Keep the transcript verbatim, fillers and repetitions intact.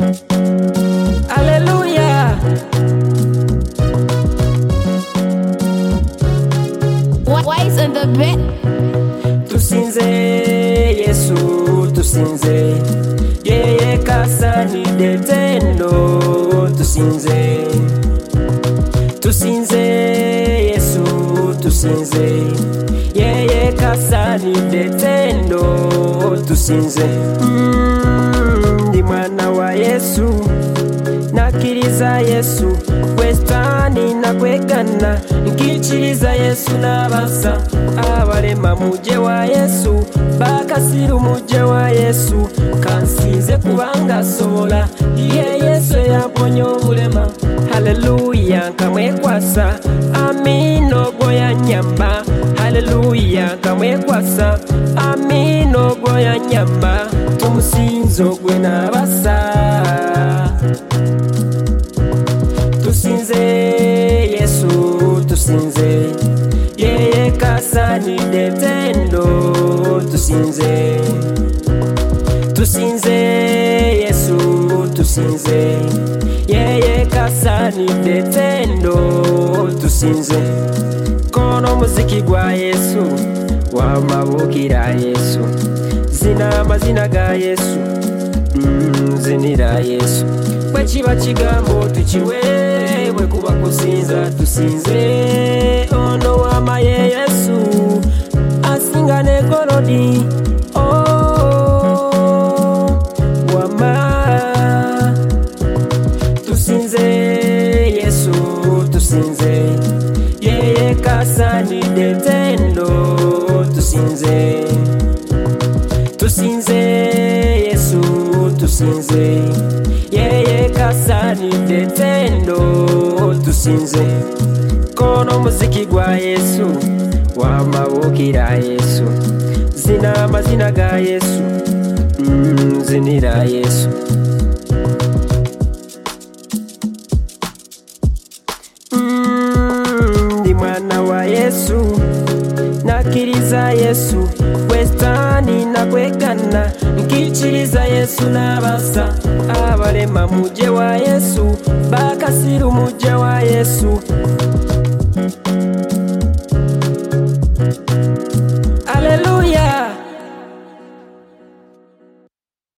Hallelujah. Wise on the bed. Tusinze Yesu, tusinze yeye kasani detendo. Tusinze, tusinze Yesu, tusinze yeye kasani detendo. Tusinze mm, ndi mwana wa Yesu, nakiriza Yesu, kwestani na kwegana, nkikiriza Yesu nabasa abalema muje wa Yesu, bakasiru muje wa Yesu, kansize kubanga sola ye Yesu yaponye obulema. Haleluya, nkamwekwasa amino goya nyamba. Haleluya, nkamwekwasa amino goya nyamba. Tumusinzo gwe nabasa. Tusinze Yesu, tusinze yeye kasani detendo. Tusinze, tusinze Yesu, tusinze yeye kasani detendo. Tusinze kono muziki gwa Yesu, wamabukira Yesu, zina amazina ga Yesu, mm, zinira Yesu. Bwekiba kigambo tukiweebwe kuba kusinza. Tusinze ono wamaye Yesu, asinga ne golodi. Oh, wama. Tusinze Yesu, tusinze yeye kasani detendo. Tusinze, tusinze Yesu, tusinze yeye kasani detendo. Tusinze kono muziki gwa Yesu, wamabukira Yesu, zina amazina ga Yesu, mm, zinira Yesu. Mm, ndi mwana wa Yesu, nakiriza Yesu, kwestani na kwegana, nkikiriza Yesu nabasa abalema muje wa Yesu,